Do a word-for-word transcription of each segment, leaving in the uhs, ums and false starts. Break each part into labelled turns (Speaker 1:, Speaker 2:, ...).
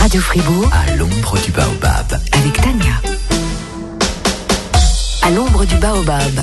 Speaker 1: Radio Fribourg,
Speaker 2: à l'ombre du baobab,
Speaker 1: avec Tania. À l'ombre du baobab.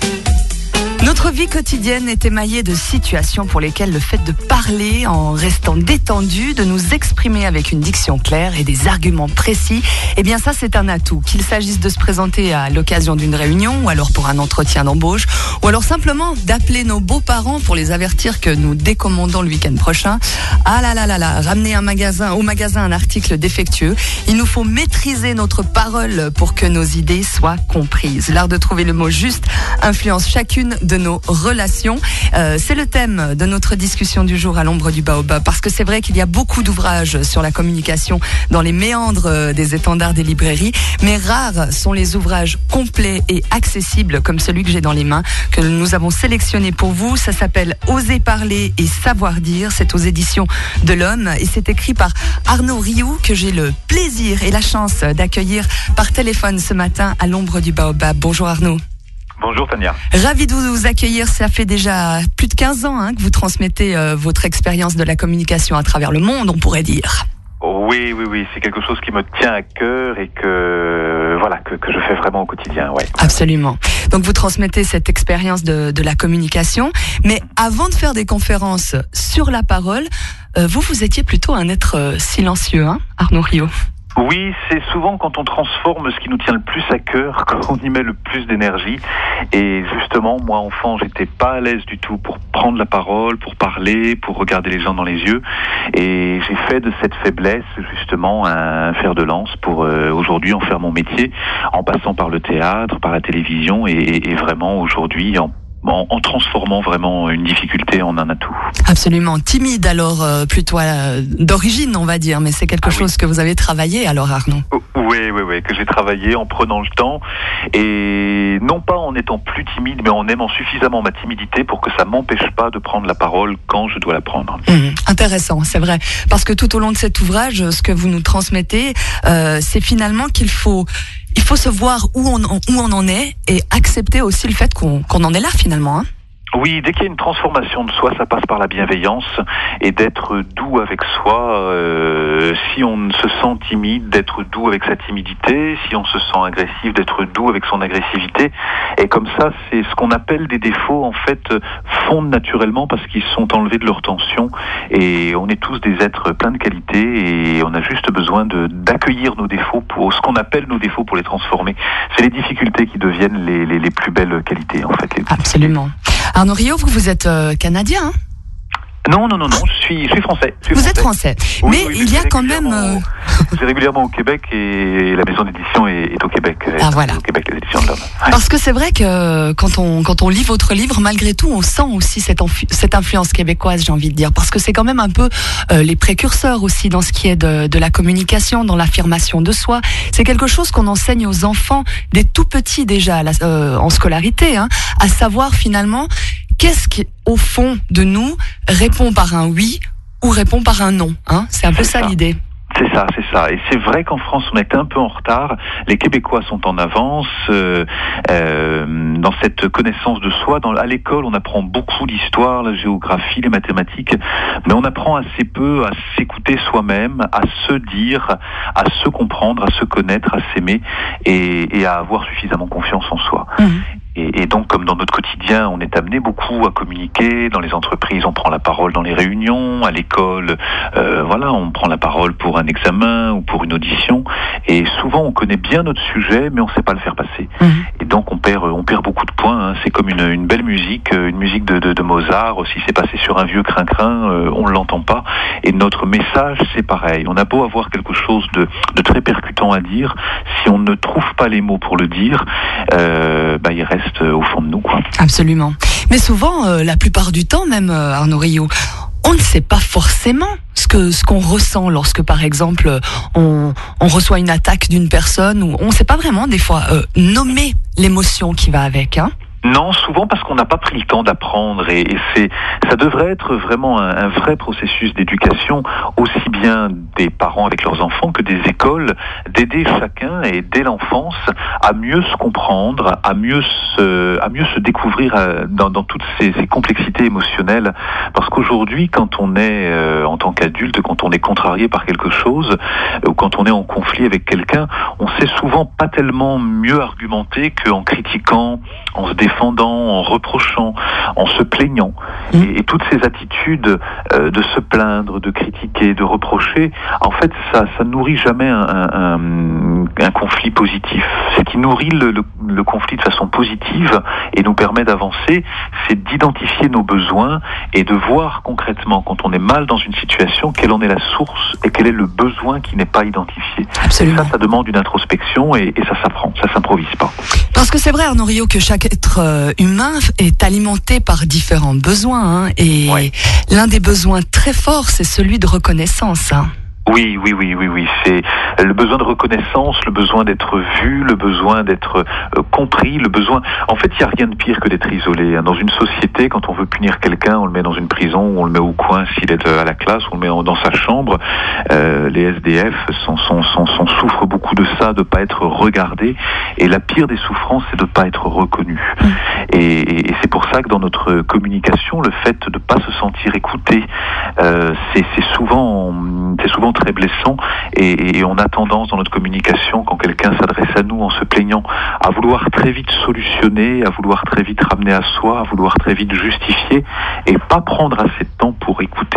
Speaker 3: Notre vie quotidienne est émaillée de situations pour lesquelles le fait de parler en restant détendu, de nous exprimer avec une diction claire et des arguments précis, eh bien ça c'est un atout. Qu'il s'agisse de se présenter à l'occasion d'une réunion ou alors pour un entretien d'embauche ou alors simplement d'appeler nos beaux-parents pour les avertir que nous décommandons le week-end prochain. Ah là là là là, ramener un magasin, au magasin un article défectueux. Il nous faut maîtriser notre parole pour que nos idées soient comprises. L'art de trouver le mot juste influence chacune de nos relations. Euh, c'est le thème de notre discussion du jour à l'ombre du baobab, parce que c'est vrai qu'il y a beaucoup d'ouvrages sur la communication dans les méandres des étendards des librairies, mais rares sont les ouvrages complets et accessibles comme celui que j'ai dans les mains, que nous avons sélectionné pour vous. Ça s'appelle Oser parler et savoir dire. C'est aux éditions de l'Homme et c'est écrit par Arnaud Rioux, que j'ai le plaisir et la chance d'accueillir par téléphone ce matin à l'ombre du baobab. Bonjour Arnaud.
Speaker 4: Bonjour Tania.
Speaker 3: Ravi de vous accueillir. Ça fait déjà plus de quinze ans hein, que vous transmettez euh, votre expérience de la communication à travers le monde, on pourrait dire.
Speaker 4: Oui, oui, oui, c'est quelque chose qui me tient à cœur et que voilà que, que je fais vraiment au quotidien. Ouais.
Speaker 3: Absolument. Donc vous transmettez cette expérience de, de la communication, mais avant de faire des conférences sur la parole, euh, vous, vous étiez plutôt un être euh, silencieux, hein, Arnaud Rioux.
Speaker 4: Oui, c'est souvent quand on transforme ce qui nous tient le plus à cœur, qu'on y met le plus d'énergie. Et justement, moi, enfant, j'étais pas à l'aise du tout pour prendre la parole, pour parler, pour regarder les gens dans les yeux. Et j'ai fait de cette faiblesse, justement, un fer de lance pour euh, aujourd'hui en faire mon métier, en passant par le théâtre, par la télévision et, et vraiment aujourd'hui en En, en transformant vraiment une difficulté en un atout.
Speaker 3: Absolument. Timide alors, euh, plutôt euh, d'origine on va dire, mais c'est quelque ah, chose oui. que vous avez travaillé alors Arnaud.
Speaker 4: Oui, oui, oui, que j'ai travaillé en prenant le temps et non pas en étant plus timide, mais en aimant suffisamment ma timidité pour que ça m'empêche pas de prendre la parole quand je dois la prendre.
Speaker 3: Mmh, intéressant, c'est vrai. Parce que tout au long de cet ouvrage, ce que vous nous transmettez, euh, c'est finalement qu'il faut... Il faut se voir où on, où on en est et accepter aussi le fait qu'on, qu'on en est là finalement. Hein.
Speaker 4: Oui, dès qu'il y a une transformation de soi, ça passe par la bienveillance et d'être doux avec soi. Euh, si on se sent timide, d'être doux avec sa timidité. Si on se sent agressif, d'être doux avec son agressivité. Et comme ça, c'est ce qu'on appelle des défauts, en fait, fondent naturellement parce qu'ils sont enlevés de leur tension. Et on est tous des êtres pleins de qualités et on a juste besoin de, d'accueillir nos défauts, pour ce qu'on appelle nos défauts, pour les transformer. C'est les difficultés qui deviennent les, les, les plus belles qualités, en fait. Les
Speaker 3: Absolument. Arnaud Rioux, vous, vous êtes euh, canadien, hein?
Speaker 4: Non, non, non, non, je suis, je suis français. Je suis
Speaker 3: vous
Speaker 4: français.
Speaker 3: êtes français.
Speaker 4: Oui,
Speaker 3: mais
Speaker 4: oui,
Speaker 3: il y a quand même... Euh...
Speaker 4: Je suis régulièrement au Québec et la maison d'édition est, est au Québec.
Speaker 3: Ah voilà.
Speaker 4: Au Québec, les éditions de l'Homme. Ouais.
Speaker 3: Parce que c'est vrai que quand on, quand on lit votre livre, malgré tout, on sent aussi cette, enfu- cette influence québécoise, j'ai envie de dire. Parce que c'est quand même un peu euh, les précurseurs aussi dans ce qui est de, de la communication, dans l'affirmation de soi. C'est quelque chose qu'on enseigne aux enfants dès tout petits déjà, la, euh, en scolarité, hein, à savoir finalement... Qu'est-ce qui, au fond de nous, répond par un oui ou répond par un non, hein? C'est un peu ça, ça l'idée.
Speaker 4: C'est ça, c'est ça. Et c'est vrai qu'en France, on est un peu en retard. Les Québécois sont en avance euh, euh, dans cette connaissance de soi. Dans, à l'école, on apprend beaucoup d'histoire, la géographie, les mathématiques, mais on apprend assez peu à s'écouter soi-même, à se dire, à se comprendre, à se connaître, à s'aimer et, et à avoir suffisamment confiance en soi. Mmh. Et, et donc, comme dans notre quotidien, on est amené beaucoup à communiquer. Dans les entreprises, on prend la parole dans les réunions. À l'école, euh, voilà, on prend la parole pour un examen ou pour une audition. Et souvent, on connaît bien notre sujet, mais on ne sait pas le faire passer. Mmh. Et donc, on perd, on perd beaucoup de points. Hein. C'est comme une, une belle musique, une musique de, de, de Mozart. Si c'est passé sur un vieux crin-crin, euh, on ne l'entend pas. Et notre message, c'est pareil. On a beau avoir quelque chose de, de très percutant à dire, si on ne trouve pas les mots pour le dire, euh, bah, il reste au fond de nous, quoi.
Speaker 3: Absolument. Mais souvent, euh, la plupart du temps, même euh, Arnaud Rioux, on ne sait pas forcément ce que ce qu'on ressent lorsque, par exemple, on, on reçoit une attaque d'une personne, ou on ne sait pas vraiment des fois euh, nommer l'émotion qui va avec, hein.
Speaker 4: Non, souvent parce qu'on n'a pas pris le temps d'apprendre et, et c'est, ça devrait être vraiment un, un vrai processus d'éducation, aussi bien des parents avec leurs enfants que des écoles, d'aider chacun et dès l'enfance à mieux se comprendre, à mieux se, à mieux se découvrir dans, dans toutes ces, ces complexités émotionnelles. Parce qu'aujourd'hui, quand on est euh, en tant qu'adulte, quand on est contrarié par quelque chose euh, ou quand on est en conflit avec quelqu'un, on sait souvent pas tellement mieux argumenter qu'en critiquant, en se défendant, en reprochant, en se plaignant. Mmh. Et, et toutes ces attitudes euh, de se plaindre, de critiquer, de reprocher, en fait, ça ça nourrit jamais un, un, un conflit positif. Ce qui nourrit le, le, le conflit de façon positive et nous permet d'avancer, c'est d'identifier nos besoins et de voir concrètement, quand on est mal dans une situation, quelle en est la source et quel est le besoin qui n'est pas identifié.
Speaker 3: Absolument.
Speaker 4: Et ça, ça demande une introspection et, et ça s'apprend, ça s'improvise pas.
Speaker 3: Parce que c'est vrai, Arnaud Riault, que chaque être euh, humain est alimenté par différents besoins, hein, et ouais. L'un des besoins très forts, c'est celui de reconnaissance. Hein.
Speaker 4: Oui, oui, oui, oui, oui. C'est le besoin de reconnaissance, le besoin d'être vu, le besoin d'être euh, compris, le besoin. En fait, il n'y a rien de pire que d'être isolé. Hein. Dans une société, quand on veut punir quelqu'un, on le met dans une prison, ou on le met au coin s'il est à la classe, on le met en, dans sa chambre. Euh, les S D F sont, sont, sont, sont, souffrent beaucoup de ça, de pas être regardés. Et la pire des souffrances, c'est de pas être reconnu. Mmh. Et, et, et c'est pour ça que dans notre communication, le fait de pas se sentir écouté, euh, c'est, c'est souvent, c'est souvent très blessant et, et on a tendance dans notre communication, quand quelqu'un s'adresse à nous en se plaignant, à vouloir très vite solutionner, à vouloir très vite ramener à soi, à vouloir très vite justifier et pas prendre assez de temps pour écouter.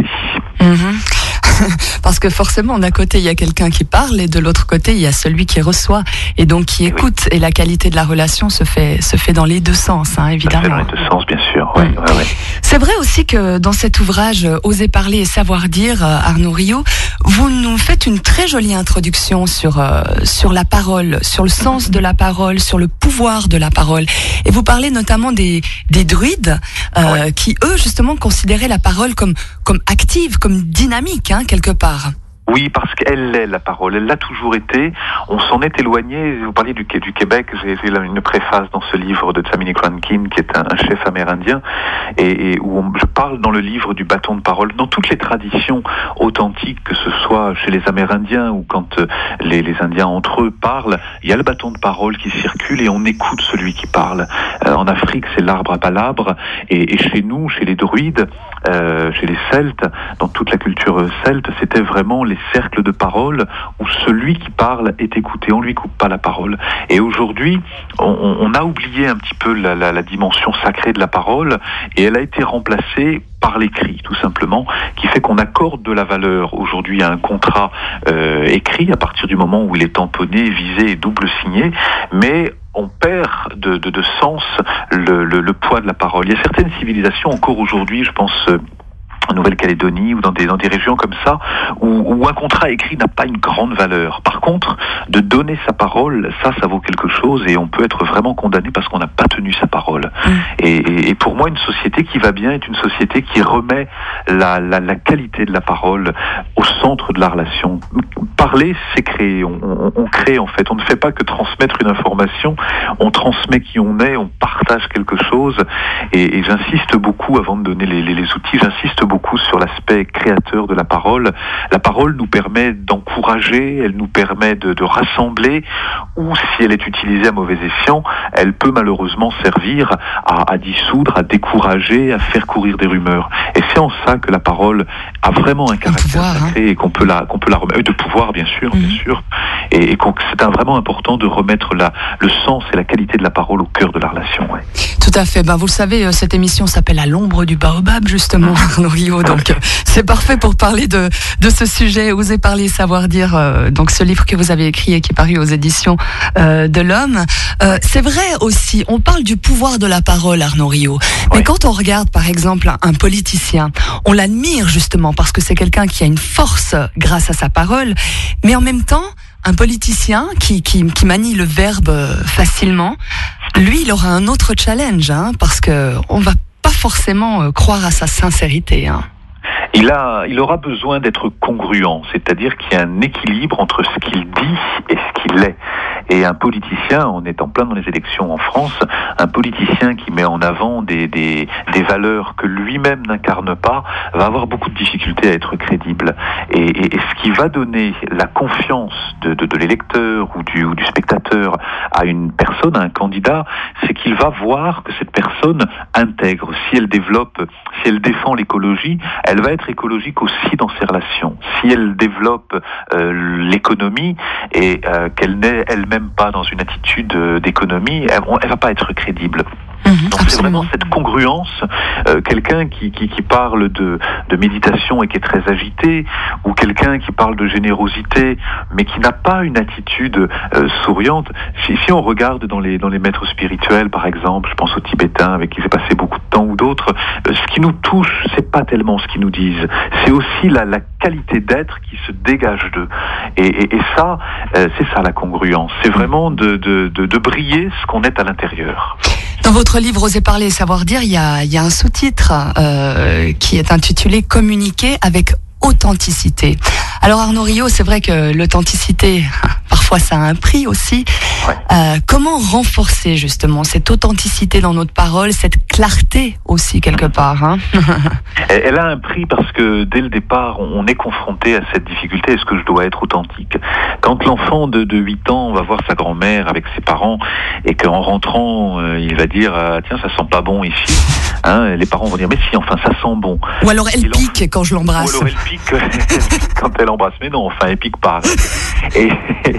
Speaker 3: Mmh. Parce que forcément, d'un côté, il y a quelqu'un qui parle et de l'autre côté, il y a celui qui reçoit et donc qui écoute. Oui. Et la qualité de la relation se fait, se fait dans les deux sens, hein, évidemment.
Speaker 4: Ça fait dans les deux sens, bien sûr. Oui,
Speaker 3: mmh.
Speaker 4: ouais, ouais.
Speaker 3: C'est vrai aussi que dans cet ouvrage « Oser parler et savoir dire », Arnaud Riault, vous nous faites une très jolie introduction sur, euh, sur la parole, sur le sens de la parole, sur le pouvoir de la parole. Et vous parlez notamment des, des druides euh, ouais. qui, eux, justement, considéraient la parole comme, comme active, comme dynamique, hein, quelque part.
Speaker 4: Oui, parce qu'elle l'est, la parole. Elle l'a toujours été. On s'en est éloigné. Vous parliez du, du Québec. J'ai, j'ai une préface dans ce livre de Dominic Rankin, qui est un, un chef amérindien, et, et où on, je parle dans le livre du bâton de parole. Dans toutes les traditions authentiques, que ce soit chez les Amérindiens ou quand euh, les, les Indiens entre eux parlent, il y a le bâton de parole qui circule et on écoute celui qui parle. Euh, en Afrique, c'est l'arbre à palabre, et, et chez nous, chez les druides, euh, chez les Celtes, dans toute la culture celte, c'était vraiment les cercles de parole où celui qui parle est écouté, on lui coupe pas la parole. Et aujourd'hui, on, on a oublié un petit peu la, la, la dimension sacrée de la parole et elle a été remplacée par l'écrit, tout simplement, qui fait qu'on accorde de la valeur aujourd'hui à un contrat euh, écrit à partir du moment où il est tamponné, visé et double signé, mais on perd de, de, de sens le, le, le poids de la parole. Il y a certaines civilisations encore aujourd'hui, je pense euh, en Nouvelle-Calédonie ou dans des, dans des régions comme ça, où, où un contrat écrit n'a pas une grande valeur. Par contre, de donner sa parole, ça, ça vaut quelque chose et on peut être vraiment condamné parce qu'on n'a pas tenu sa parole. Mmh. Et, et, et pour moi, une société qui va bien est une société qui remet la, la, la qualité de la parole au centre de la relation. Parler, c'est créer. On, on, on crée, en fait. On ne fait pas que transmettre une information. On transmet qui on est, on partage quelque chose. Et, et j'insiste beaucoup, avant de donner les, les, les outils, j'insiste beaucoup beaucoup sur l'aspect créateur de la parole. La parole nous permet d'encourager, elle nous permet de, de rassembler, ou si elle est utilisée à mauvais escient, elle peut malheureusement servir à, à dissoudre, à décourager, à faire courir des rumeurs. Et c'est en ça que la parole a vraiment un caractère pouvoir, sacré, hein. Et qu'on peut la, qu'on peut la remettre, de pouvoir bien sûr, mmh. bien sûr, et, et qu'on, c'est un, vraiment important de remettre la, le sens et la qualité de la parole au cœur de la relation. Ouais.
Speaker 3: Tout à fait. Ben, vous le savez, cette émission s'appelle À l'ombre du baobab, justement, Arnaud Riault. Donc, c'est parfait pour parler de, de ce sujet, Oser parler, savoir dire. Euh, donc, ce livre que vous avez écrit et qui est paru aux éditions euh, de l'Homme. Euh, c'est vrai aussi, on parle du pouvoir de la parole, Arnaud Riault. Mais oui. Quand on regarde, par exemple, un, un politicien, on l'admire justement parce que c'est quelqu'un qui a une force grâce à sa parole. Mais en même temps, un politicien qui, qui, qui manie le verbe facilement, lui, il aura un autre challenge, hein, parce que on va pas forcément euh, croire à sa sincérité. Hein.
Speaker 4: Il a, il aura besoin d'être congruent, c'est-à-dire qu'il y a un équilibre entre ce qu'il dit et ce qu'il est. Et un politicien, on est en plein dans les élections en France, un politicien qui met en avant des, des, des valeurs que lui-même n'incarne pas, va avoir beaucoup de difficultés à être crédible. Et, et, et ce qui va donner la confiance de, de, de l'électeur ou du, ou du spectateur à une personne, à un candidat, c'est qu'il va voir que cette personne intègre. Si elle développe, si elle défend l'écologie, elle va être écologique aussi dans ses relations. Si elle développe euh, l'économie et euh, qu'elle n'est elle-même pas dans une attitude euh, d'économie, elle, elle va pas être crédible.
Speaker 3: Mmh,
Speaker 4: Donc c'est vraiment cette congruence, euh, quelqu'un qui, qui, qui parle de, de méditation et qui est très agité, ou quelqu'un qui parle de générosité, mais qui n'a pas une attitude euh, souriante. Si, si on regarde dans les, dans les maîtres spirituels, par exemple, je pense aux Tibétains avec qui j'ai passé beaucoup de temps, ou d'autres, euh, ce qui nous touche, c'est pas tellement ce qu'ils nous disent, c'est aussi la, la qualité d'être qui se dégage d'eux. Et, et, et ça, euh, c'est ça la congruence, c'est vraiment de, de, de, de briller ce qu'on est à l'intérieur.
Speaker 3: Dans votre livre Oser parler et savoir dire, il y a, il y a un sous-titre euh, qui est intitulé « Communiquer avec authenticité ». Alors Arnaud Riot, c'est vrai que l'authenticité, parfois ça a un prix aussi. Ouais. Euh, comment renforcer justement cette authenticité dans notre parole, cette clarté aussi quelque part, hein?
Speaker 4: Elle a un prix parce que dès le départ, on est confronté à cette difficulté. Est-ce que je dois être authentique? Quand l'enfant de, de huit ans va voir sa grand-mère avec ses parents et qu'en rentrant, euh, il va dire ah, « Tiens, ça sent pas bon ici », hein, les parents vont dire « Mais si, enfin, ça sent bon ».
Speaker 3: Ou alors elle pique quand je l'embrasse.
Speaker 4: Ou alors elle pique quand elle embrasse. Mais non, enfin, elle pique pas. Et,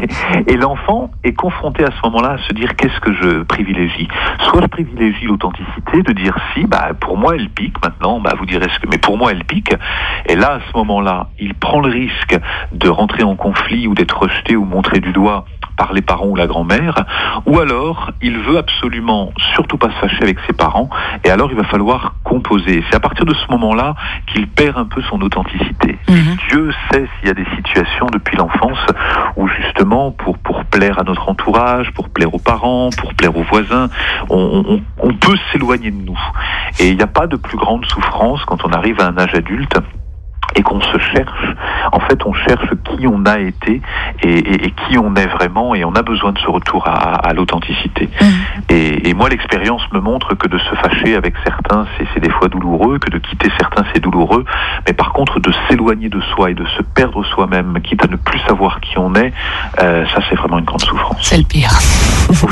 Speaker 4: et l'enfant est confronté à ce moment-là à se dire qu'est-ce que je privilégie. Soit je privilégie l'authenticité, de dire si, bah pour moi elle pique maintenant, bah vous direz ce que, mais pour moi elle pique. Et là à ce moment-là, il prend le risque de rentrer en conflit ou d'être rejeté ou montré du doigt par les parents ou la grand-mère, ou alors il veut absolument surtout pas se fâcher avec ses parents, et alors il va falloir composer. C'est à partir de ce moment-là qu'il perd un peu son authenticité. Mmh. Dieu sait s'il y a des situations depuis l'enfance où justement pour pour plaire à notre entourage, pour plaire aux parents, pour plaire aux voisins, on, on, on peut s'éloigner de nous. Et il n'y a pas de plus grande souffrance quand on arrive à un âge adulte et qu'on se cherche. En fait, on cherche qui on a été et, et, et qui on est vraiment, et on a besoin de ce retour à, à l'authenticité. Mmh. Et, et moi, l'expérience me montre que de se fâcher avec certains, c'est, c'est des fois douloureux, que de quitter certains, c'est douloureux, mais par contre, de s'éloigner de soi et de se perdre soi-même, quitte à ne plus savoir qui on est, euh, ça, c'est vraiment une grande souffrance.
Speaker 3: C'est le pire.
Speaker 4: Oui.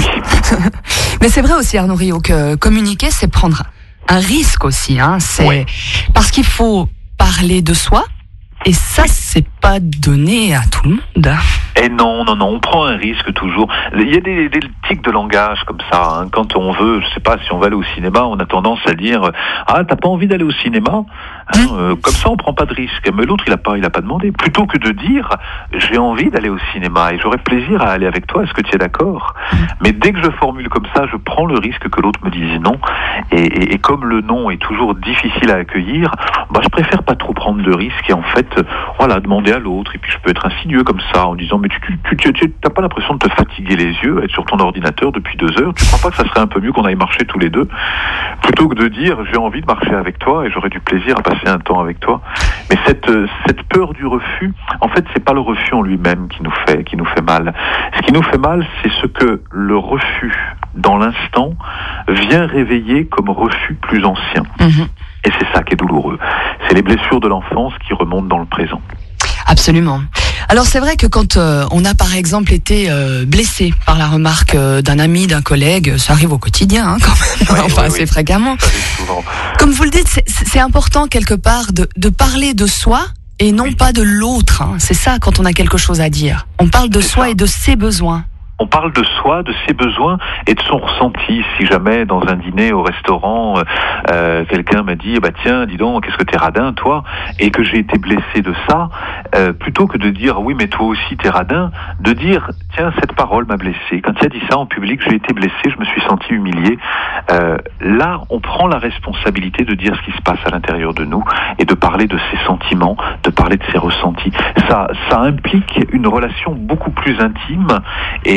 Speaker 3: Mais c'est vrai aussi, Arnaud Riot, que communiquer, c'est prendre un risque aussi, hein. C'est ouais. Parce qu'il faut parler de soi, et ça, c'est pas donné à tout le monde.
Speaker 4: Et non, non, non, on prend un risque toujours. Il y a des, des tics de langage comme ça, hein. Quand on veut, je sais pas, si on va aller au cinéma, on a tendance à dire « Ah, t'as pas envie d'aller au cinéma ?» hein, mmh. euh, Comme ça, on prend pas de risque. Mais l'autre, il a pas, il a pas demandé. Plutôt que de dire « J'ai envie d'aller au cinéma et j'aurais plaisir à aller avec toi, est-ce que tu es d'accord ?» mmh. Mais dès que je formule comme ça, je prends le risque que l'autre me dise non. Et, et, et comme le non est toujours difficile à accueillir, bah, je préfère pas trop prendre de risques et en fait, voilà, demander à l'autre. Et puis je peux être insidieux comme ça en disant « Mais tu, tu, tu, tu t'as pas l'impression de te fatiguer les yeux, être sur ton ordinateur depuis deux heures, tu crois pas que ça serait un peu mieux qu'on aille marcher tous les deux, plutôt que de dire j'ai envie de marcher avec toi et j'aurais du plaisir à passer un temps avec toi. » Mais cette cette peur du refus, en fait, c'est pas le refus en lui-même qui nous fait qui nous fait mal. Ce qui nous fait mal, c'est ce que le refus dans l'instant vient réveiller comme refus plus ancien. Mmh. Et c'est ça qui est douloureux. C'est les blessures de l'enfance qui remontent dans le présent.
Speaker 3: Absolument. Alors c'est vrai que quand euh, on a par exemple été euh, blessé par la remarque euh, d'un ami, d'un collègue, ça arrive au quotidien hein, quand même, oui, enfin oui, assez oui. fréquemment. Comme vous le dites, c'est, c'est important quelque part de, de parler de soi et non oui. pas de l'autre. Hein. C'est ça quand on a quelque chose à dire. On parle de c'est soi ça. Et de ses besoins.
Speaker 4: On parle de soi, de ses besoins et de son ressenti. Si jamais dans un dîner au restaurant, euh, quelqu'un m'a dit bah tiens, dis donc, qu'est-ce que t'es radin toi, et que j'ai été blessé de ça, euh, plutôt que de dire oui mais toi aussi t'es radin, de dire tiens cette parole m'a blessé. Quand il a dit ça en public, j'ai été blessé, je me suis senti humilié. Euh, là, on prend la responsabilité de dire ce qui se passe à l'intérieur de nous et de parler de ses sentiments, de parler de ses ressentis. Ça, ça implique une relation beaucoup plus intime et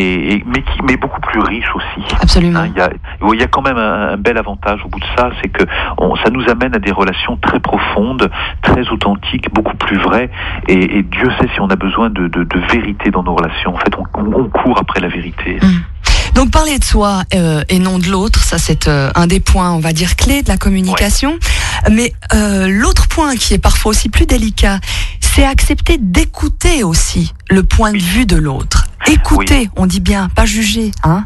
Speaker 4: et, et mais qui mais beaucoup plus riche aussi.
Speaker 3: Absolument.
Speaker 4: Hein, il y a il y a quand même un, un bel avantage au bout de ça, c'est que on, ça nous amène à des relations très profondes, très authentiques, beaucoup plus vraies. Et, et Dieu sait si on a besoin de, de, de vérité dans nos relations. En fait, on, on court après la vérité.
Speaker 3: Mmh. Donc parler de soi euh, et non de l'autre, ça c'est euh, un des points, on va dire, clés de la communication. Ouais. Mais euh, l'autre point qui est parfois aussi plus délicat, c'est accepter d'écouter aussi le point de vue de l'autre. Écouter, oui. On dit bien, pas juger, hein.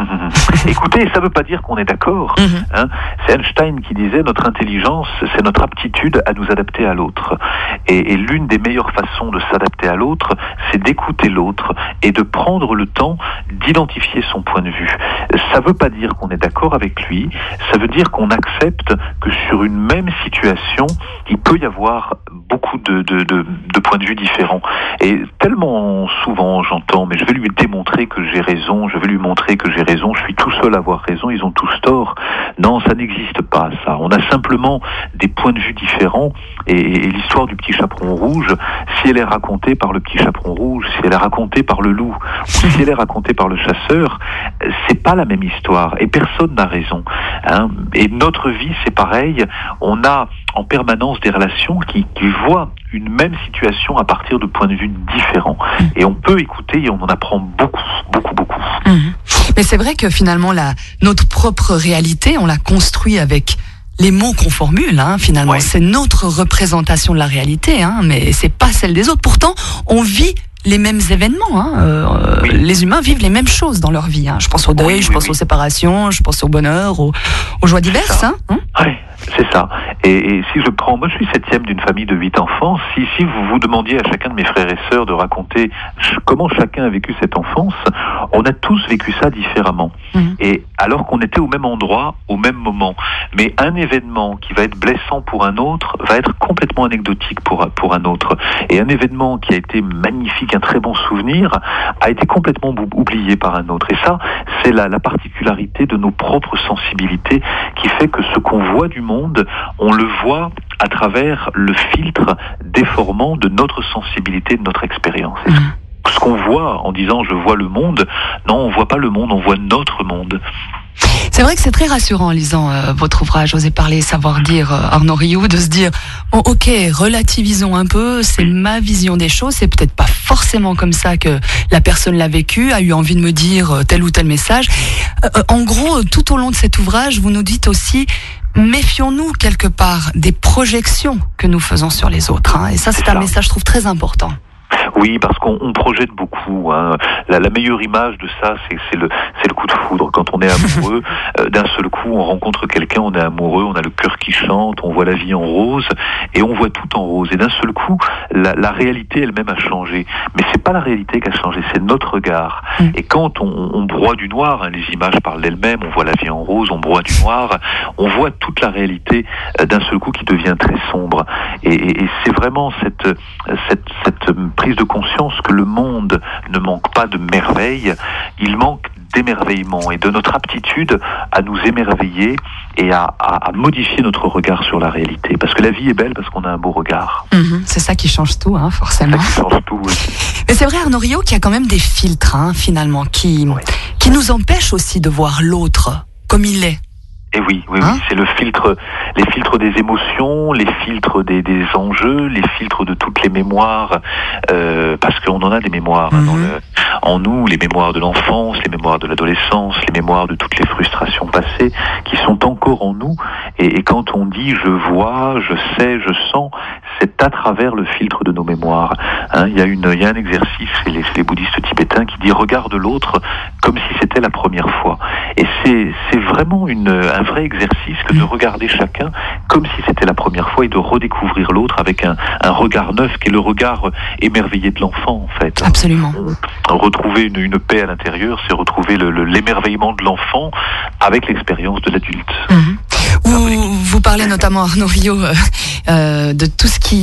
Speaker 4: Écoutez, ça ne veut pas dire qu'on est d'accord. Mm-hmm. Hein. C'est Einstein qui disait notre intelligence, c'est notre aptitude à nous adapter à l'autre. Et, et l'une des meilleures façons de s'adapter à l'autre, c'est d'écouter l'autre et de prendre le temps d'identifier son point de vue. Ça ne veut pas dire qu'on est d'accord avec lui, ça veut dire qu'on accepte que sur une même situation, il peut y avoir beaucoup de, de, de, de points de vue différents. Et tellement souvent j'entends, mais je vais lui démontrer que j'ai raison, je vais lui montrer que j'ai raison, je suis tout seul à avoir raison, ils ont tous tort. Non, ça n'existe pas, ça. On a simplement des points de vue différents, et, et l'histoire du petit chaperon rouge, si elle est racontée par le petit chaperon rouge, si elle est racontée par le loup, ou si elle est racontée par le chasseur, c'est pas la même histoire, et personne n'a raison. Hein. Et notre vie, c'est pareil, on a en permanence des relations qui, qui voient une même situation à partir de points de vue différents. Et on peut écouter et on en apprend beaucoup, beaucoup, beaucoup.
Speaker 3: Mmh. Mais c'est vrai que finalement, la, notre propre réalité, on la construit avec les mots qu'on formule, hein, finalement. Ouais. C'est notre représentation de la réalité, hein, mais c'est pas celle des autres. Pourtant, on vit les mêmes événements. Hein. Euh, oui. Les humains vivent les mêmes choses dans leur vie. Hein. Je pense au deuil, oui, je oui, pense oui. aux séparations, je pense au bonheur, aux, aux joies diverses. Hein. Hein
Speaker 4: oui, c'est ça. Et, et si je prends, moi je suis septième d'une famille de huit enfants, si, si vous vous demandiez à chacun de mes frères et sœurs de raconter comment chacun a vécu cette enfance, on a tous vécu ça différemment. Mmh. Et alors qu'on était au même endroit, au même moment. Mais un événement qui va être blessant pour un autre va être complètement anecdotique pour, pour un autre. Et un événement qui a été magnifique, un très bon souvenir, a été complètement oublié par un autre. Et ça, c'est la, la particularité de nos propres sensibilités qui fait que ce qu'on voit du monde, on le voit à travers le filtre déformant de notre sensibilité, de notre expérience. Mmh. Ce qu'on voit en disant « je vois le monde », non, on voit pas le monde, on voit notre monde.
Speaker 3: C'est vrai que c'est très rassurant en lisant euh, votre ouvrage, Oser parler, savoir dire, euh, Arnaud Rioux, de se dire oh, ok, relativisons un peu, c'est ma vision des choses, c'est peut-être pas forcément comme ça que la personne l'a vécu, a eu envie de me dire euh, tel ou tel message. Euh, en gros, tout au long de cet ouvrage, vous nous dites aussi méfions-nous quelque part des projections que nous faisons sur les autres. Hein, et ça, c'est, c'est un ça. message, je trouve, très important.
Speaker 4: Oui, parce qu'on on projette beaucoup. Hein. La, la meilleure image de ça, c'est, c'est, le, c'est le coup de foudre. Quand on est amoureux, euh, d'un seul coup, on rencontre quelqu'un, on est amoureux, on a le cœur qui chante, on voit la vie en rose, et on voit tout en rose. Et d'un seul coup, la, la réalité elle-même a changé. Mais c'est pas la réalité qui a changé, c'est notre regard. Mmh. Et quand on, on broie du noir, hein, les images parlent d'elles-mêmes, on voit la vie en rose, on broie du noir, on voit toute la réalité euh, d'un seul coup qui devient très sombre. Et, et, et c'est vraiment cette, cette, cette prise de conscience que le monde ne manque pas de merveilles, il manque d'émerveillement et de notre aptitude à nous émerveiller et à, à, à modifier notre regard sur la réalité. Parce que la vie est belle parce qu'on a un beau regard.
Speaker 3: Mmh, c'est ça qui change tout, hein, forcément.
Speaker 4: C'est ça qui change tout, oui.
Speaker 3: Mais c'est vrai, Arnaud Rioux, qu'il y a quand même des filtres, hein, finalement, qui, oui. qui nous empêchent aussi de voir l'autre comme il est.
Speaker 4: Et oui, oui, hein? oui, c'est le filtre, les filtres des émotions, les filtres des, des enjeux, les filtres de toutes les mémoires, euh, parce qu'on en a des mémoires, mm-hmm. hein, dans le, en nous, les mémoires de l'enfance, les mémoires de l'adolescence, les mémoires de toutes les frustrations passées, qui sont encore en nous. Et, et quand on dit je vois, je sais, je sens, c'est à travers le filtre de nos mémoires. Hein, il y a une, il y a un exercice, c'est les, c'est les bouddhistes tibétains qui dit regarde l'autre comme si c'était la première fois. Et c'est, c'est vraiment une, un vrai exercice que de regarder chacun comme si c'était la première fois et de redécouvrir l'autre avec un, un regard neuf qui est le regard émerveillé de l'enfant, en fait.
Speaker 3: Absolument.
Speaker 4: Retrouver une, une paix à l'intérieur, c'est retrouver le, le, l'émerveillement de l'enfant avec l'expérience de l'adulte. Mmh.
Speaker 3: Vous, vous parlez notamment, Arnaud Rioux, euh, euh, de tout ce qui, qui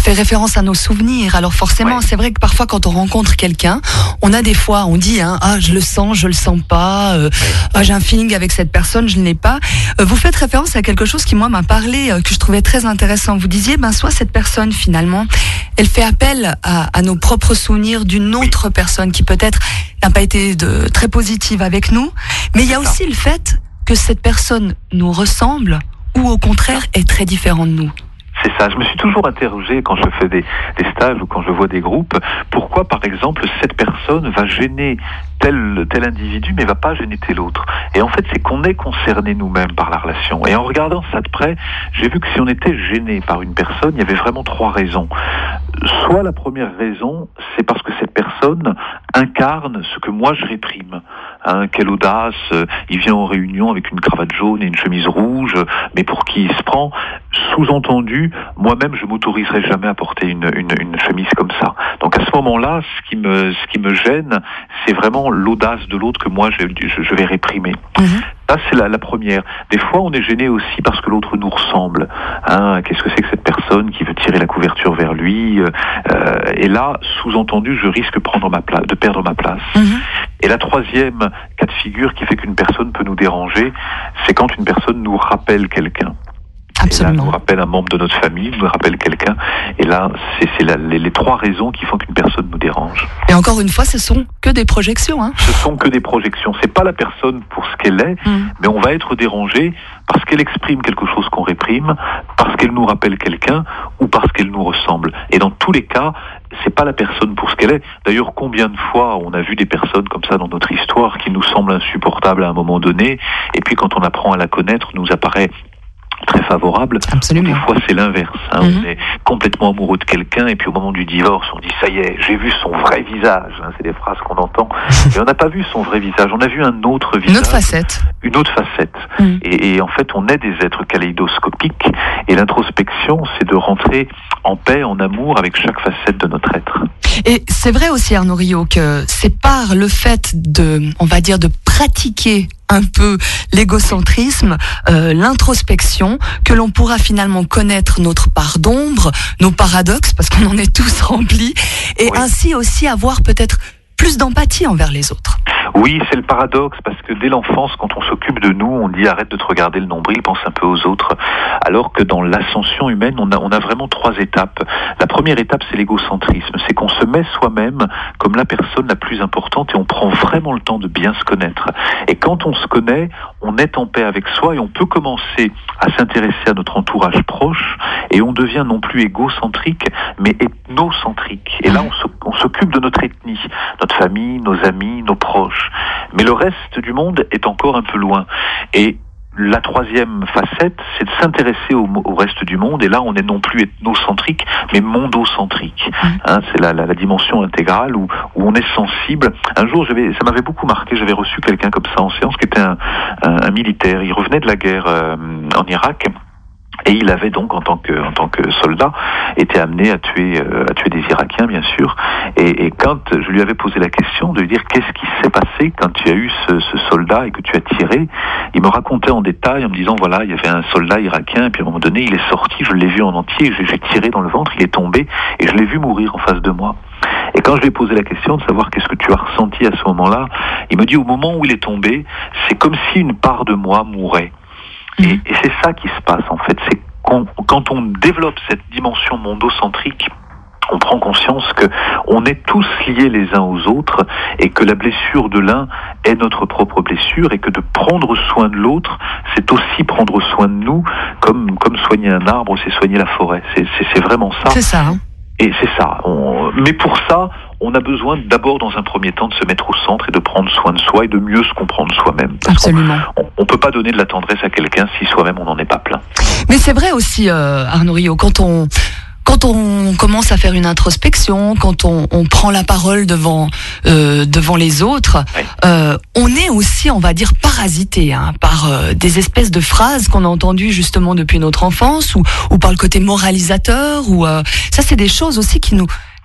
Speaker 3: fait référence à nos souvenirs. Alors forcément, ouais. c'est vrai que parfois quand on rencontre quelqu'un, on a des fois, on dit hein, ah je le sens, je le sens pas, euh, ah, j'ai un feeling avec cette personne, je ne l'ai pas. Euh, vous faites référence à quelque chose qui moi m'a parlé, euh, que je trouvais très intéressant. Vous disiez ben soit cette personne finalement, elle fait appel à, à nos propres souvenirs d'une autre personne qui peut-être n'a pas été de, très positive avec nous, mais il y a aussi le fait que cette personne nous ressemble ou au contraire est très différente de nous.
Speaker 4: C'est ça, je me suis toujours interrogé quand je fais des, des stages ou quand je vois des groupes, pourquoi par exemple cette personne va gêner tel, tel individu mais va pas gêner tel autre. Et en fait c'est qu'on est concerné nous-mêmes par la relation. Et en regardant ça de près, j'ai vu que si on était gêné par une personne, il y avait vraiment trois raisons. Soit la première raison, c'est parce que cette personne incarne ce que moi je réprime. Hein, quelle audace, euh, il vient en réunion avec une cravate jaune et une chemise rouge, mais pour qui il se prend? Sous-entendu, moi-même je m'autoriserai jamais à porter une, une, une chemise comme ça. Donc à ce moment-là, ce qui me, ce qui me gêne, c'est vraiment l'audace de l'autre que moi je, je, je vais réprimer. Mmh. Ça, c'est la, la première. Des fois, on est gêné aussi parce que l'autre nous ressemble. Hein, qu'est-ce que c'est que cette personne qui veut tirer la couverture vers lui euh, Et là, sous-entendu, je risque de, prendre ma place, de perdre ma place. Mmh. Et la troisième cas de figure qui fait qu'une personne peut nous déranger, c'est quand une personne nous rappelle quelqu'un.
Speaker 3: Absolument.
Speaker 4: Et là, nous rappelle un membre de notre famille, nous rappelle quelqu'un. Et là, c'est, c'est la, les, les trois raisons qui font qu'une personne nous dérange.
Speaker 3: Et encore une fois, ce sont que des projections. Hein.
Speaker 4: Ce sont que des projections. C'est pas la personne pour ce qu'elle est, mmh. mais on va être dérangé parce qu'elle exprime quelque chose qu'on réprime, parce qu'elle nous rappelle quelqu'un ou parce qu'elle nous ressemble. Et dans tous les cas, c'est pas la personne pour ce qu'elle est. D'ailleurs, combien de fois on a vu des personnes comme ça dans notre histoire qui nous semblent insupportables à un moment donné, et puis quand on apprend à la connaître, nous apparaît très favorable.
Speaker 3: Absolument.
Speaker 4: Des fois, c'est l'inverse. Hein. Mm-hmm. On est complètement amoureux de quelqu'un et puis au moment du divorce, on dit ça y est, j'ai vu son vrai visage. Hein. C'est des phrases qu'on entend. Et on n'a pas vu son vrai visage. On a vu un autre visage.
Speaker 3: Une autre facette.
Speaker 4: Une autre facette. Mm. Et, et en fait, on est des êtres kaléidoscopiques. Et l'introspection, c'est de rentrer en paix, en amour avec chaque facette de notre être.
Speaker 3: Et c'est vrai aussi, Arnaud Riot, que c'est par le fait de, on va dire, de pratiquer un peu l'égocentrisme, euh, l'introspection, que l'on pourra finalement connaître notre part d'ombre, nos paradoxes, parce qu'on en est tous remplis, et oui. ainsi aussi avoir peut-être plus d'empathie envers les autres.
Speaker 4: Oui, c'est le paradoxe, parce que dès l'enfance, quand on s'occupe de nous, on dit arrête de te regarder le nombril, pense un peu aux autres, alors que dans l'ascension humaine, on a, on a vraiment trois étapes. La première étape, c'est l'égocentrisme, c'est qu'on se met soi-même comme la personne la plus importante et on prend vraiment le temps de bien se connaître. Et quand on se connaît, on est en paix avec soi et on peut commencer à s'intéresser à notre entourage proche et on devient non plus égocentrique, mais ethnocentrique. Et là, on, se, on s'occupe de notre ethnie, notre famille, nos amis, nos proches. Mais le reste du monde est encore un peu loin. Et la troisième facette, c'est de s'intéresser au, au reste du monde. Et là, on est non plus ethnocentrique, mais mondocentrique. Mmh. Hein, c'est la, la, la dimension intégrale où, où on est sensible. Un jour, j'avais, ça m'avait beaucoup marqué. J'avais reçu quelqu'un comme ça en séance, qui était un, un, un militaire. Il revenait de la guerre euh, en Irak. Et il avait donc, en tant que, en tant que soldat, été amené à tuer, euh, à tuer des Irakiens, bien sûr. Et, et quand je lui avais posé la question de lui dire qu'est-ce qui s'est passé quand tu as eu ce, ce soldat et que tu as tiré, il me racontait en détail en me disant voilà, il y avait un soldat irakien et puis à un moment donné, il est sorti, je l'ai vu en entier, j'ai, j'ai tiré dans le ventre, il est tombé et je l'ai vu mourir en face de moi. Et quand je lui ai posé la question de savoir qu'est-ce que tu as ressenti à ce moment-là, il me dit au moment où il est tombé, c'est comme si une part de moi mourait. Et, et c'est ça qui se passe en fait, c'est qu'on, quand on développe cette dimension mondocentrique, on prend conscience que on est tous liés les uns aux autres et que la blessure de l'un est notre propre blessure et que de prendre soin de l'autre, c'est aussi prendre soin de nous, comme comme soigner un arbre, c'est soigner la forêt. C'est c'est, c'est vraiment ça.
Speaker 3: C'est ça. Hein.
Speaker 4: Et c'est ça. On... Mais pour ça, on a besoin d'abord, dans un premier temps, de se mettre au centre et de prendre soin de soi et de mieux se comprendre soi-même. Parce
Speaker 3: Absolument.
Speaker 4: On ne peut pas donner de la tendresse à quelqu'un si soi-même on n'en est pas plein.
Speaker 3: Mais c'est vrai aussi, euh, Arnaud Riot, quand on... Quand on commence à faire une introspection, quand on, on prend la parole devant euh, devant les autres, oui. euh, on est aussi, on va dire, parasité hein, par euh, des espèces de phrases qu'on a entendues justement depuis notre enfance, ou, ou par le côté moralisateur. Ou euh, ça, c'est des choses aussi qui nous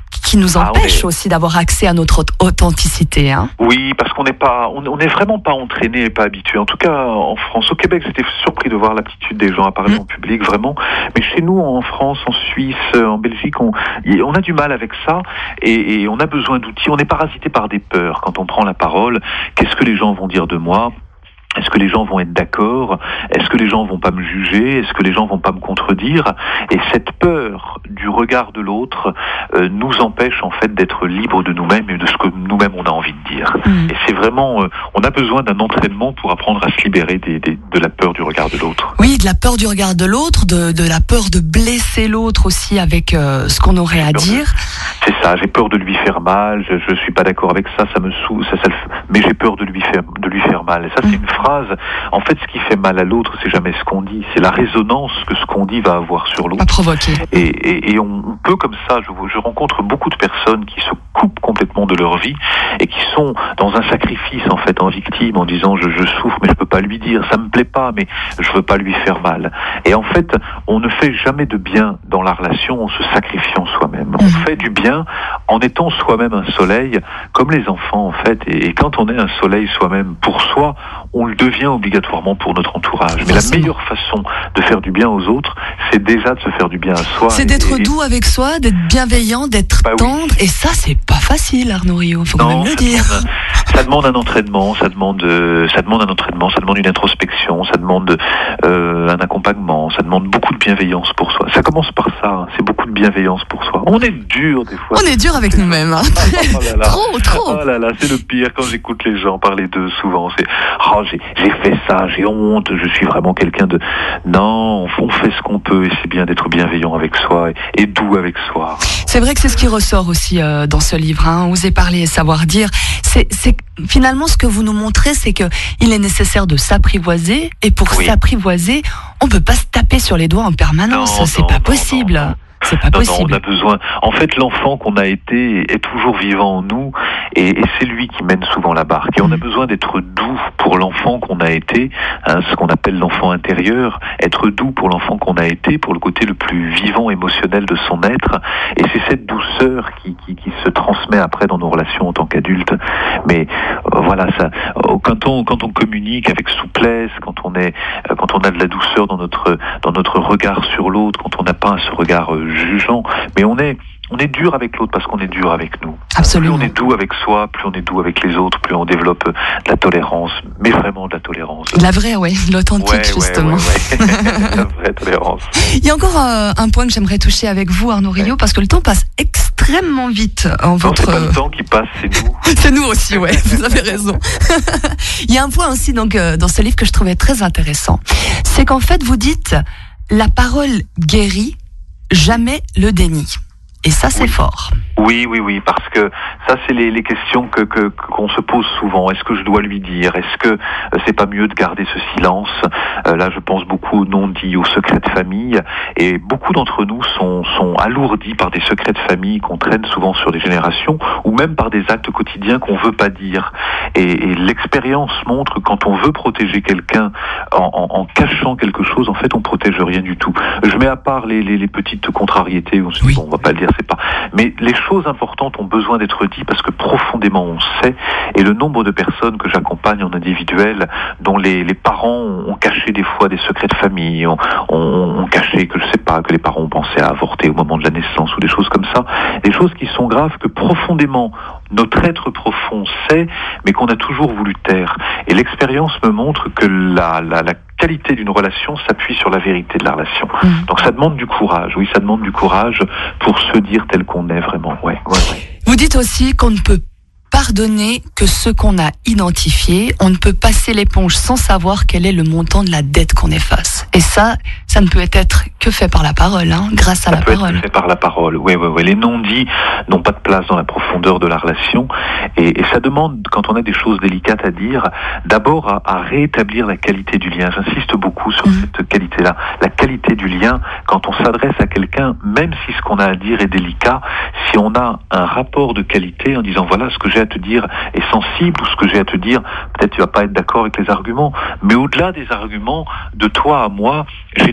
Speaker 3: qui nous empêche ah, est... aussi d'avoir accès à notre authenticité. Hein.
Speaker 4: Oui, parce qu'on n'est pas, on n'est vraiment pas entraîné et pas habitué. En tout cas, en France, au Québec, j'étais surpris de voir l'aptitude des gens à parler mmh. en public, vraiment. Mais chez nous, en France, en Suisse, en Belgique, on, on a du mal avec ça et, et on a besoin d'outils. On est parasité par des peurs quand on prend la parole. Qu'est-ce que les gens vont dire de moi ? Est-ce que les gens vont être d'accord ? Est-ce que les gens vont pas me juger ? Est-ce que les gens vont pas me contredire ? Et cette peur du regard de l'autre euh, nous empêche en fait d'être libres de nous-mêmes et de ce que nous-mêmes on a envie de dire. Mmh. Et c'est vraiment, euh, on a besoin d'un entraînement pour apprendre à se libérer des, des, de la peur du regard de l'autre.
Speaker 3: Oui, de la peur du regard de l'autre, de, de la peur de blesser l'autre aussi avec euh, ce qu'on aurait à dire.
Speaker 4: De... C'est ça, j'ai peur de lui faire mal. Je, je suis pas d'accord avec ça, ça me sou... ça, ça le... mais j'ai peur de lui faire, de lui faire mal. Et ça, c'est mmh. une phrase. En fait, ce qui fait mal à l'autre, c'est jamais ce qu'on dit, c'est la résonance que ce qu'on dit va avoir sur l'autre.
Speaker 3: À provoquer.
Speaker 4: Et, et, et on, on peut comme ça, je, je rencontre beaucoup de personnes qui se coupent complètement de leur vie et qui sont dans un sacrifice en fait, en victime, en disant je, je souffre mais je peux pas lui dire, ça me plaît pas mais je veux pas lui faire mal. Et en fait, on ne fait jamais de bien dans la relation en se sacrifiant soi-même. On fait du bien en étant soi-même un soleil, comme les enfants en fait. Et, et quand on est un soleil soi-même pour soi, on le devient obligatoirement pour notre entourage. Mais la meilleure façon de faire du bien aux autres, c'est déjà de se faire du bien à soi.
Speaker 3: C'est
Speaker 4: et,
Speaker 3: d'être
Speaker 4: et...
Speaker 3: doux avec soi, d'être bienveillant, d'être bah tendre. Oui. Et ça, c'est pas facile, Arnaud Rio. Faut
Speaker 4: non,
Speaker 3: quand même le dire.
Speaker 4: Demande un, ça demande un entraînement, ça demande, euh, ça demande un entraînement, ça demande une introspection, ça demande euh, un accompagnement, ça demande beaucoup de bienveillance pour soi. Ça commence par ça. Hein, c'est beaucoup de bienveillance pour soi. On est dur des fois.
Speaker 3: On est dur avec nous-mêmes. Hein. Oh là là. Trop, trop.
Speaker 4: Oh là là, c'est le pire quand j'écoute les gens parler d'eux. Souvent, c'est oh j'ai, j'ai fait ça, j'ai honte, je suis vraiment quelqu'un de... Non, on fait ce qu'on peut et c'est bien d'être bienveillant avec soi et, et doux avec soi.
Speaker 3: C'est vrai que c'est ce qui ressort aussi euh, dans ce livre, hein, Oser parler et savoir dire. C'est, c'est finalement ce que vous nous montrez, c'est que il est nécessaire de s'apprivoiser et pour oui. s'apprivoiser, on peut pas se taper sur les doigts en permanence, non, c'est non, pas non, possible. Non, non. C'est pas
Speaker 4: non,
Speaker 3: possible.
Speaker 4: Non, on a besoin. En fait, l'enfant qu'on a été est toujours vivant en nous, et, et c'est lui qui mène souvent la barque. Et on a besoin d'être doux pour l'enfant qu'on a été, hein, ce qu'on appelle l'enfant intérieur. Être doux pour l'enfant qu'on a été, pour le côté le plus vivant, émotionnel de son être. Et c'est cette douceur qui, qui, qui se transmet après dans nos relations en tant qu'adultes. Mais euh, voilà, ça. Quand on quand on communique avec souplesse, quand on est, quand on a de la douceur dans notre dans notre regard sur l'autre, quand on n'a pas ce regard euh, jugeant, mais on est on est dur avec l'autre parce qu'on est dur avec nous.
Speaker 3: Absolument.
Speaker 4: Plus on est doux avec soi, plus on est doux avec les autres, plus on développe de la tolérance, mais vraiment de la tolérance.
Speaker 3: La vraie, oui, l'authentique ouais, justement.
Speaker 4: Ouais, ouais, ouais. La vraie tolérance.
Speaker 3: Il y a encore euh, un point que j'aimerais toucher avec vous, Arnaud Rio, ouais. parce que le temps passe extrêmement vite en non, votre...
Speaker 4: c'est pas le temps qui passe, c'est nous.
Speaker 3: C'est nous aussi, ouais, vous avez raison. Il y a un point aussi donc, euh, dans ce livre que je trouvais très intéressant, c'est qu'en fait vous dites la parole guérit, jamais le déni. Et ça, c'est
Speaker 4: oui.
Speaker 3: fort.
Speaker 4: Oui, oui, oui, parce que ça, c'est les, les questions que, que qu'on se pose souvent. Est-ce que je dois lui dire ? Est-ce que euh, c'est pas mieux de garder ce silence ? euh, Là, je pense beaucoup aux non-dits, aux secrets de famille, et beaucoup d'entre nous sont sont alourdis par des secrets de famille qu'on traîne souvent sur des générations, ou même par des actes quotidiens qu'on veut pas dire. Et, et l'expérience montre que quand on veut protéger quelqu'un en, en, en cachant quelque chose, en fait, on protège rien du tout. Je mets à part les les, les petites contrariétés. On se dit, oui. bon, on va pas le dire. C'est pas. Mais les choses importantes ont besoin d'être dites parce que profondément on sait. Et le nombre de personnes que j'accompagne en individuel, dont les, les parents ont caché des fois des secrets de famille, ont, ont, ont caché que je sais pas que les parents ont pensé à avorter au moment de la naissance ou des choses comme ça, des choses qui sont graves que profondément notre être profond sait, mais qu'on a toujours voulu taire. Et l'expérience me montre que la, la, la qualité d'une relation s'appuie sur la vérité de la relation. Mmh. Donc ça demande du courage, oui, ça demande du courage pour se dire tel qu'on est vraiment. Ouais, ouais, ouais.
Speaker 3: Vous dites aussi qu'on ne peut pardonner que ce qu'on a identifié. On ne peut passer l'éponge sans savoir quel est le montant de la dette qu'on efface. Et ça, ça ne peut être que fait par la parole, hein, grâce à
Speaker 4: ça
Speaker 3: la
Speaker 4: peut
Speaker 3: parole.
Speaker 4: Être fait par la parole, oui, oui, oui. Les non-dits n'ont pas de place dans la profondeur de la relation. Et, et ça demande, quand on a des choses délicates à dire, d'abord à, à rétablir la qualité du lien. J'insiste beaucoup sur mmh. cette qualité-là. La qualité du lien, quand on s'adresse à quelqu'un, même si ce qu'on a à dire est délicat, si on a un rapport de qualité en disant voilà ce que j'ai à te dire est sensible ou ce que j'ai à te dire, peut-être tu vas pas être d'accord avec les arguments, mais au-delà des arguments, de toi à moi, j'ai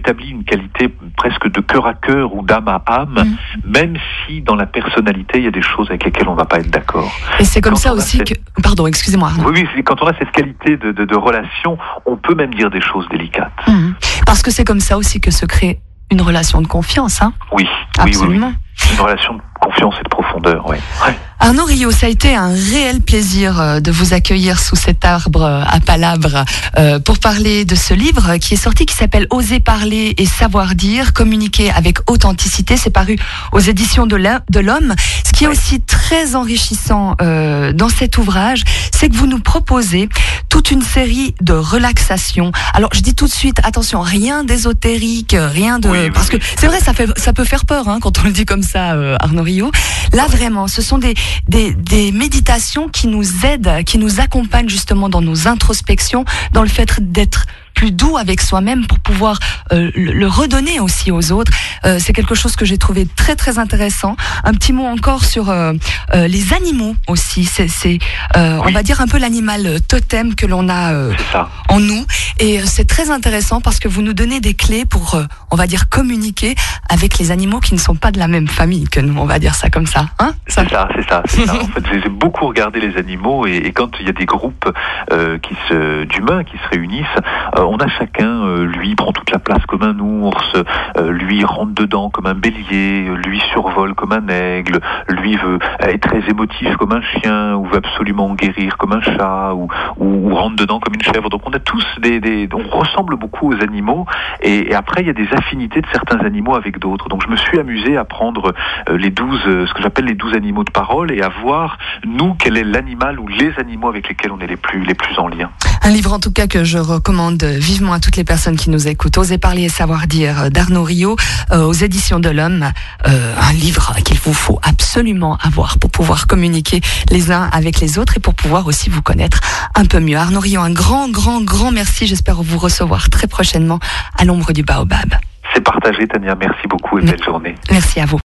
Speaker 4: établit une qualité presque de cœur à cœur ou d'âme à âme, mmh. même si dans la personnalité, il y a des choses avec lesquelles on ne va pas être d'accord.
Speaker 3: Et c'est comme quand ça aussi cette... que... Pardon, excusez-moi.
Speaker 4: Arnaud. Oui, oui, quand on a cette qualité de, de, de relation, on peut même dire des choses délicates.
Speaker 3: Mmh. Parce que c'est comme ça aussi que se crée une relation de confiance, hein.
Speaker 4: Oui,
Speaker 3: absolument.
Speaker 4: Oui, oui. Une relation de confiance et de profondeur, oui. Ouais.
Speaker 3: Arnaud Riot, ça a été un réel plaisir de vous accueillir sous cet arbre à palabres euh, pour parler de ce livre qui est sorti, qui s'appelle Oser parler et savoir dire, communiquer avec authenticité. C'est paru aux éditions de l'Homme. Ce qui est aussi très enrichissant euh, dans cet ouvrage, c'est que vous nous proposez toute une série de relaxations. Alors je dis tout de suite, attention, rien d'ésotérique, rien de...
Speaker 4: Oui,
Speaker 3: parce
Speaker 4: oui,
Speaker 3: que c'est vrai, ça, fait, ça peut faire peur hein, quand on le dit comme ça, euh, Arnaud Riot. Là vraiment, ce sont des Des, des méditations qui nous aident, qui nous accompagnent justement dans nos introspections, dans le fait d'être plus doux avec soi-même pour pouvoir euh, le, le redonner aussi aux autres. Euh, c'est quelque chose que j'ai trouvé très très intéressant. Un petit mot encore sur euh, euh, les animaux aussi. C'est, c'est euh, oui. on va dire un peu l'animal totem que l'on a euh, en nous. Et c'est très intéressant parce que vous nous donnez des clés pour, euh, on va dire, communiquer avec les animaux qui ne sont pas de la même famille que nous. On va dire ça comme ça. Hein ça
Speaker 4: c'est ça, c'est ça. C'est ça. En fait, j'ai beaucoup regardé les animaux et, et quand il y a des groupes euh, qui se, d'humains qui se réunissent, euh, on a chacun, euh, lui prend toute la place comme un ours, euh, lui rentre dedans comme un bélier, lui survole comme un aigle, lui veut être très émotif comme un chien, ou veut absolument guérir comme un chat, ou, ou, ou rentre dedans comme une chèvre. Donc on a tous des, des on ressemble beaucoup aux animaux, et, et après il y a des affinités de certains animaux avec d'autres. Donc je me suis amusé à prendre euh, les douze, euh, ce que j'appelle les douze animaux de parole, et à voir nous quel est l'animal ou les animaux avec lesquels on est les plus les plus en lien.
Speaker 3: Un livre en tout cas que je recommande vivement à toutes les personnes qui nous écoutent. Oser parler et savoir dire d'Arnaud Riot euh, aux éditions de l'Homme. Euh, un livre qu'il vous faut absolument avoir pour pouvoir communiquer les uns avec les autres et pour pouvoir aussi vous connaître un peu mieux. Arnaud Riot, un grand, grand, grand merci. J'espère vous recevoir très prochainement à l'ombre du Baobab.
Speaker 4: C'est partagé, Tania. Merci beaucoup et belle journée.
Speaker 3: Merci à vous.